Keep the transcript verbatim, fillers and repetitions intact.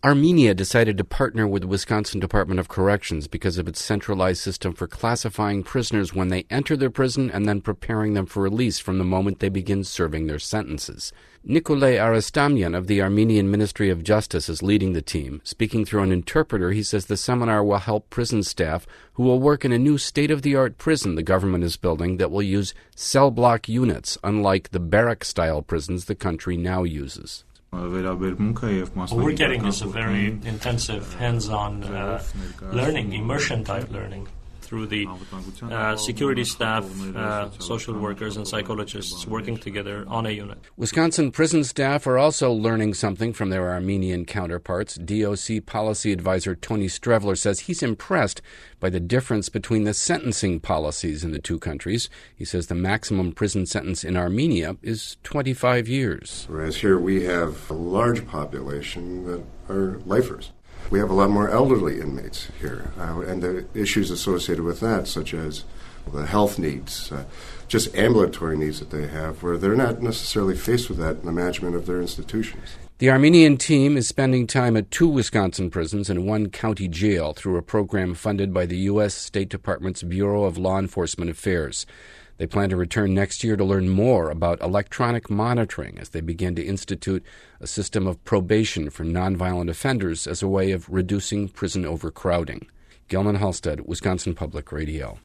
Armenia decided to partner with the Wisconsin Department of Corrections because of its centralized system for classifying prisoners when they enter their prison and then preparing them for release from the moment they begin serving their sentences. Nikolay Aristamian of the Armenian Ministry of Justice is leading the team. Speaking through an interpreter, he says the seminar will help prison staff who will work in a new state-of-the-art prison the government is building that will use cell block units, unlike the barrack-style prisons the country now uses. What we're getting is a very intensive, hands-on uh, learning, immersion-type learning through the uh, security staff, uh, social workers, and psychologists working together on a unit. Wisconsin prison staff are also learning something from their Armenian counterparts. D O C policy advisor Tony Strevler says he's impressed by the difference between the sentencing policies in the two countries. He says the maximum prison sentence in Armenia is twenty-five years. Whereas here we have a large population that are lifers. We have a lot more elderly inmates here, uh, and the issues associated with that, such as the health needs, uh, just ambulatory needs that they have, where they're not necessarily faced with that in the management of their institutions. The Armenian team is spending time at two Wisconsin prisons and one county jail through a program funded by the U S State Department's Bureau of Law Enforcement Affairs. They plan to return next year to learn more about electronic monitoring as they begin to institute a system of probation for nonviolent offenders as a way of reducing prison overcrowding. Gilman Halstead, Wisconsin Public Radio.